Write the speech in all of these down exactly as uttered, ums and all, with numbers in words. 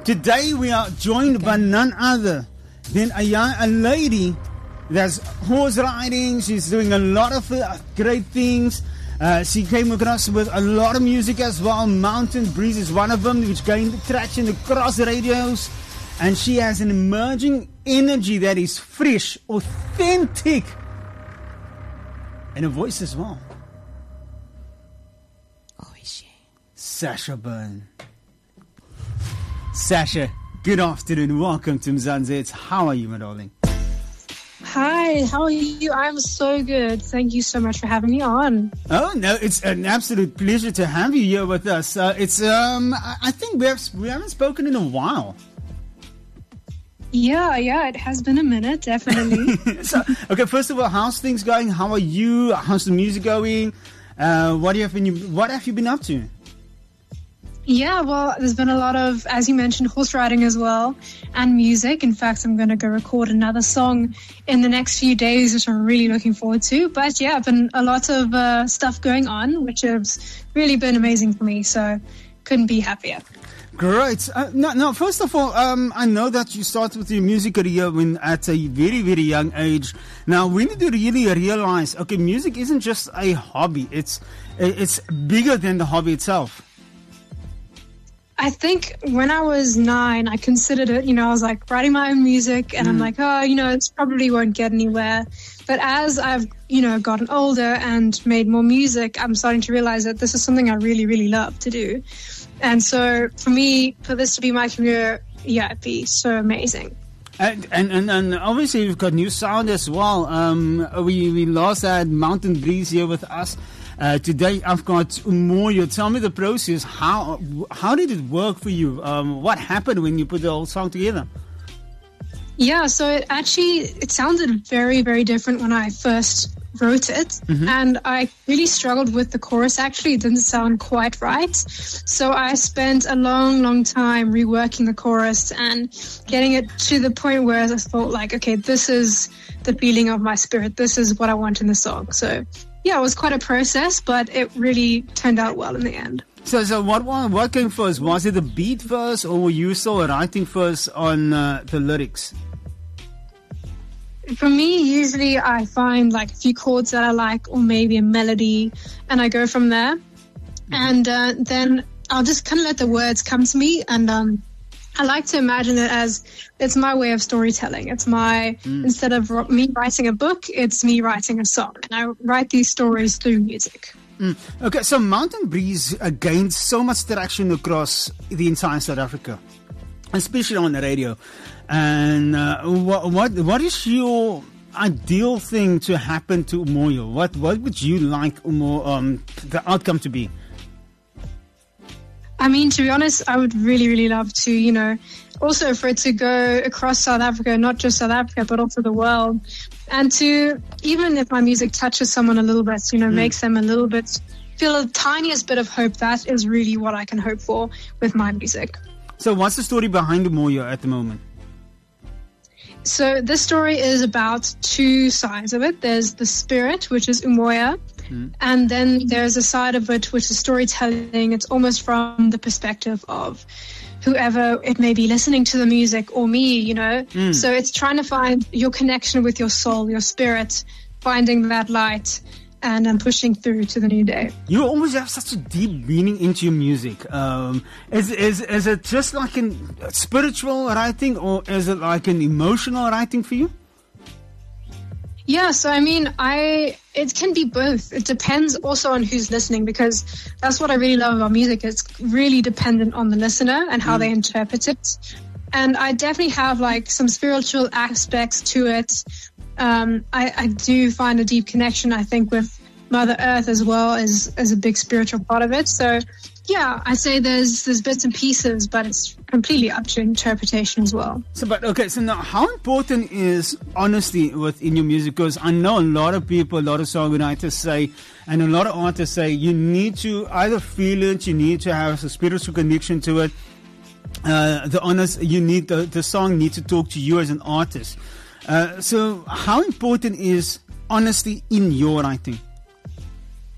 Today we are joined by none other than a young a lady that's horse riding. She's doing a lot of uh, great things. Uh, she came across with a lot of music as well. Mountain Breeze is one of them, which gained traction across the radios. And she has an emerging energy that is fresh, authentic, and a voice as well. Oh, is she? Sasha Byrne. Sasha, good afternoon. Welcome to Mzansi. How are you, my darling? Hi, how are you? I'm so good. Thank you so much for having me on. Oh no, it's an absolute pleasure to have you here with us. Uh, it's um, I I think we have we haven't spoken in a while. Yeah, yeah, it has been a minute, definitely. So, okay, first of all, how's things going? How are you? How's the music going? Uh, what have been what have you been up to? Yeah, well, there's been a lot of, as you mentioned, horse riding as well, and music. In fact, I'm going to go record another song in the next few days, which I'm really looking forward to. But yeah, been a lot of uh, stuff going on, which has really been amazing for me. So couldn't be happier. Great. Uh, no, no, first of all, um, I know that you started with your music career when at a very, very young age. Now, when did you really realize, okay, music isn't just a hobby. It's it's bigger than the hobby itself. I think when I was nine, I considered it, you know, I was like writing my own music and mm. I'm like, oh, you know, it probably won't get anywhere. But as I've, you know, gotten older and made more music, I'm starting to realize that this is something I really, really love to do. And so for me, for this to be my career, yeah, it'd be so amazing. And, and, and, and obviously you've got new sound as well. Um, we, we last had Mountain Breeze here with us. Uh, today I've got Umoyo. Tell me the process. How how did it work for you? Um, what happened when you put the whole song together? Yeah, so it actually, it sounded very, very different when I first wrote it. Mm-hmm. And I really struggled with the chorus. Actually, it didn't sound quite right. So I spent a long, long time reworking the chorus and getting it to the point where I thought like, okay, this is the feeling of my spirit. This is what I want in the song. So yeah, it was quite a process, but it really turned out well in the end. So, so what what came first? Was it the beat first, or were you still writing first on uh, the lyrics? For me, usually I find like a few chords that I like, or maybe a melody, and I go from there. Mm-hmm. And uh, then I'll just kind of let the words come to me, and um, I like to imagine it as it's my way of storytelling. It's my, mm. instead of me writing a book, it's me writing a song. And I write these stories through music. Mm. Okay, so Mountain Breeze uh, gained so much traction across the entire South Africa, especially on the radio. And uh, what, what what is your ideal thing to happen to Umoyo? What what would you like Umo, um, the outcome to be? I mean, to be honest, I would really, really love to, you know, also for it to go across South Africa, not just South Africa, but also the world. And to, even if my music touches someone a little bit, you know, mm. makes them a little bit, feel the tiniest bit of hope, that is really what I can hope for with my music. So what's the story behind Umoyo at the moment? So this story is about two sides of it. There's the spirit, which is Umoya, mm. and then there's a side of it which is storytelling. It's almost from the perspective of whoever it may be listening to the music or me, you know. Mm. So it's trying to find your connection with your soul, your spirit, finding that light, and I'm pushing through to the new day. You always have such a deep meaning into your music. Um, is is is it just like a spiritual writing, or is it like an emotional writing for you? Yeah, so I mean, I it can be both. It depends also on who's listening, because that's what I really love about music. It's really dependent on the listener and how mm. they interpret it. And I definitely have like some spiritual aspects to it. Um, I, I do find a deep connection, I think, with Mother Earth as well as, as a big spiritual part of it. So, yeah, I say there's there's bits and pieces, but it's completely up to interpretation as well. So, but okay, so now how important is honesty within your music? Because I know a lot of people, a lot of songwriters say, and a lot of artists say, you need to either feel it, you need to have a spiritual connection to it. Uh, the honest, you need the, the song needs to talk to you as an artist. Uh, so how important is honesty in your writing?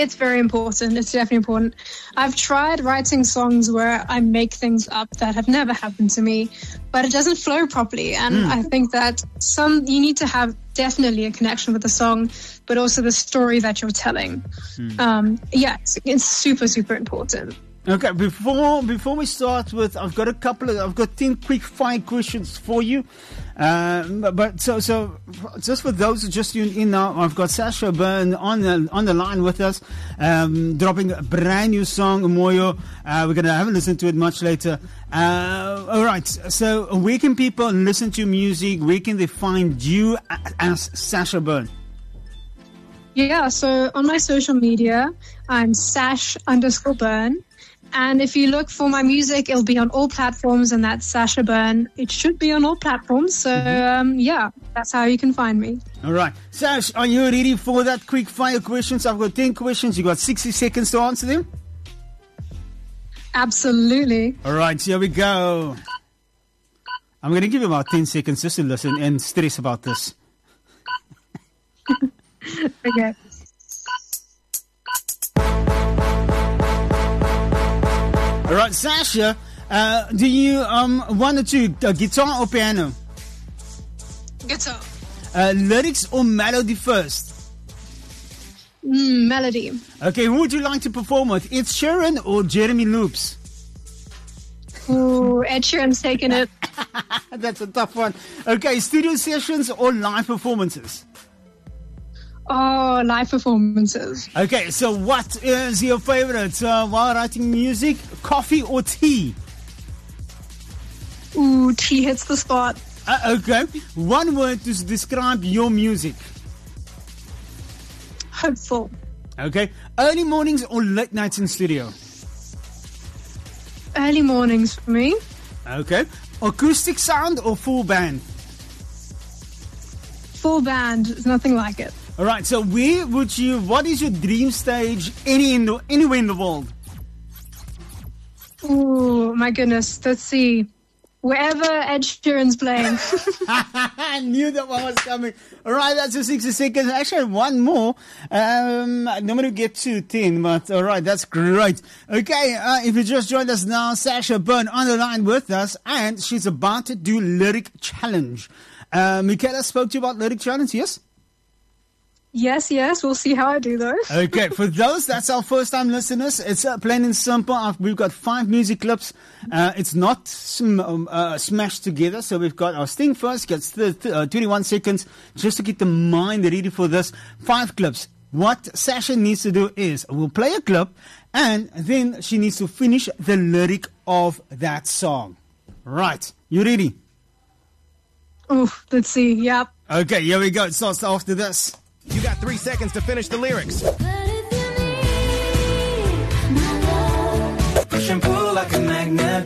it's very important. It's definitely important. I've tried writing songs where I make things up that have never happened to me, but it doesn't flow properly. And mm. I think that some you need to have definitely a connection with the song, but also the story that you're telling. Mm. Um, yeah, it's, it's super, super important. Okay, before before we start with, I've got a couple of, I've got ten quick fire questions for you. Um, but so so just for those who just tuned in now, I've got Sasha Byrne on the on the line with us, um, dropping a brand new song, Moyo. Uh, we're gonna have a listen to it much later. Uh, all right. So where can people listen to music? Where can they find you as Sasha Byrne? Yeah. So on my social media, I'm Sash underscore Byrne. And if you look for my music, it'll be on all platforms, and that's Sasha Byrne. It should be on all platforms. So, mm-hmm. um, yeah, that's how you can find me. All right. Sash, are you ready for that quick fire questions? I've got ten questions. You got sixty seconds to answer them? Absolutely. All right, here we go. I'm going to give you about ten seconds just to listen and stress about this. Okay. All right, Sasha, uh, do you um, want to do uh, guitar or piano? Guitar. Uh, lyrics or melody first? Mm, melody. Okay, who would you like to perform with, Ed Sheeran or Jeremy Loops? Ooh, Ed Sheeran's taking it. That's a tough one. Okay, studio sessions or live performances? Oh, live performances. Okay, so what is your favorite uh, while writing music? Coffee or tea? Ooh, tea hits the spot. Uh, okay, one word to describe your music. Hopeful. Okay, early mornings or late nights in studio? Early mornings for me. Okay, acoustic sound or full band? Full band, there's nothing like it. All right, so where would you, what is your dream stage any in the, anywhere in the world? Oh, my goodness. Let's see. Wherever Ed Sheeran's playing. I knew that one was coming. All right, that's your sixty seconds. Actually, one more. Um, I'm going to get to ten, but all right, that's great. Okay, uh, if you just joined us now, Sasha Byrne on the line with us, and she's about to do Lyric Challenge. Uh, Michaela spoke to you about Lyric Challenge, yes? Yes, yes. We'll see how I do, though. Okay, for those, that's our first-time listeners. It's uh, plain and simple. I've, we've got five music clips. Uh, it's not sm- um, uh, smashed together. So we've got our sting first, gets th- th- uh, twenty-one seconds, just to get the mind ready for this. Five clips. What Sasha needs to do is, we'll play a clip, and then she needs to finish the lyric of that song. Right. You ready? Oh, let's see. Yep. Okay, here we go. It starts after this. You got three seconds to finish the lyrics. Push and pull like a magnet.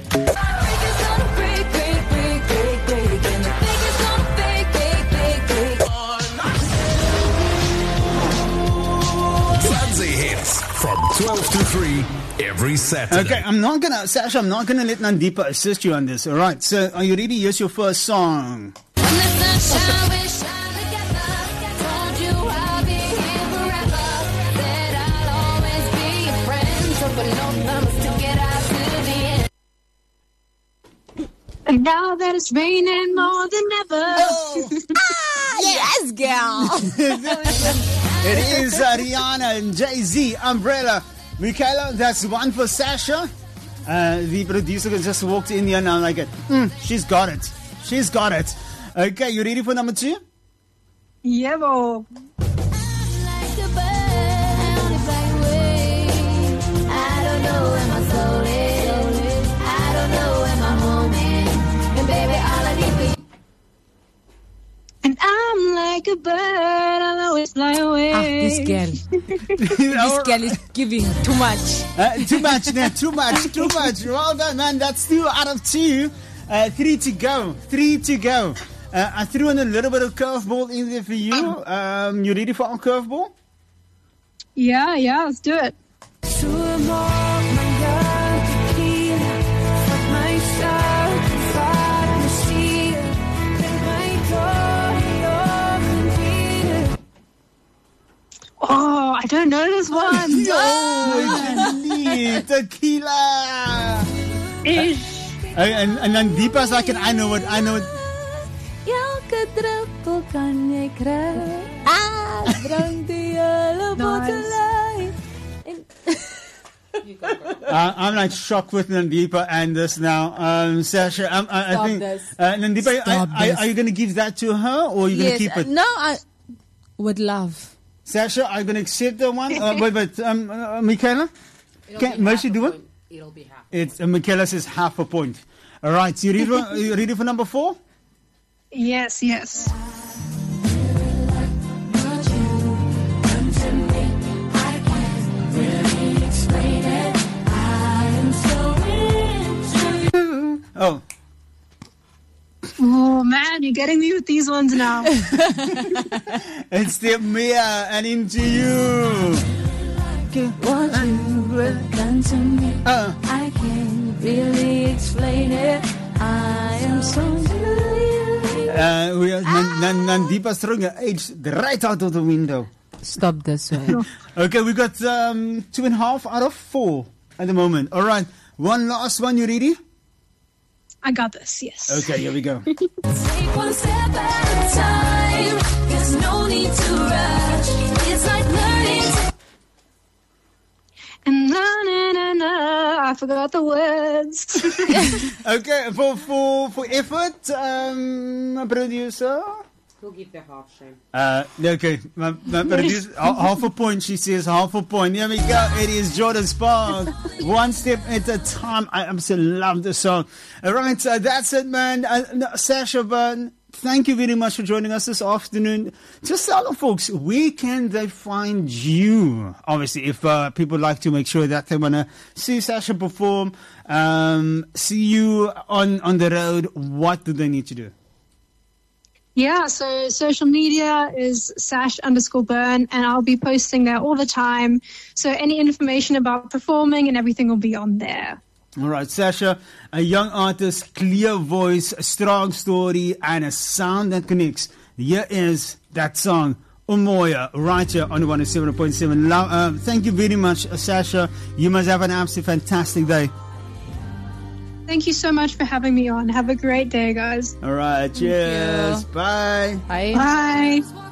Sudsy hits from twelve to three every Saturday. Okay, I'm not gonna, Sasha, I'm not gonna let Nandipa assist you on this. All right, so are you ready? Here's your first song. And now that it's raining more than ever. Oh. Ah, yes, girl. It is uh, Rihanna and Jay-Z, Umbrella. Michaela, that's one for Sasha. Uh, the producer just walked in here and I'm like, mm, she's got it. She's got it. Okay, you ready for number two? Yeah, bo. And I'm like a bird, I'll always fly away. Ah, this girl. This girl is giving too much. Uh, too much, now, too much, too much. Well done, man. That's two out of two. Uh, three to go. Three to go. Uh, I threw in a little bit of curveball in there for you. Um, you ready for our curveball? Yeah, yeah, let's do it. Oh, I I don't know this one. Oh, tequila. Ish. And, and then Deepa's like, I know it, I know it. Elke druppel kan jy kry. Ah, drink die hele bottelij. Uh, I'm like shocked with Nandipa and this now. Um, Sasha, um, I, I Stop think, this. uh, Nandipa, Stop I, I, this. are you going to give that to her or are you Yes, going to keep it? no, I would love. Sasha, are you going to accept the one? Uh, wait, wait, um, uh, Michaela? Can Mercy do it? It'll be half. It's, uh, Michaela says half a point. All right, so you ready for, are you ready for number four? Yes, yes. Oh. Oh man, you're getting me with these ones now. It's the Mia and Into You. What you've done to me, Uh, I can't really explain it. I am so new. uh, we are, Nan- Nan- Nandipa's throwing her age right out of the window. Stop this way. Okay, we got um, two and a half out of four at the moment. All right, one last one. You ready? I got this, yes. Okay, here we go. Take one step at a time. There's no need to rush. It's like learning to And na na na na, I forgot the words. Okay, for for for effort, um, producer. We'll give the half, Shane. Uh, okay, my, my producer, ha- half a point. She says half a point. Here we go. It is Jordan Spark. One step at a time. I absolutely love the song. All right, so that's it, man. Uh, no, Sasha Burn, thank you very much for joining us this afternoon. Just tell them, folks, where can they find you? Obviously, if uh, people like to make sure that they want to see Sasha perform, um, see you on, on the road, what do they need to do? Yeah, so social media is sash underscore burn, and I'll be posting there all the time. So any information about performing and everything will be on there. All right, Sasha, a young artist, clear voice, a strong story, and a sound that connects. Here is that song, Umoya, right here on one oh seven point seven. Lo- uh, thank you very much, uh, Sasha. You must have an absolutely fantastic day. Thank you so much for having me on. Have a great day, guys. All right, cheers. Bye. Bye. Bye.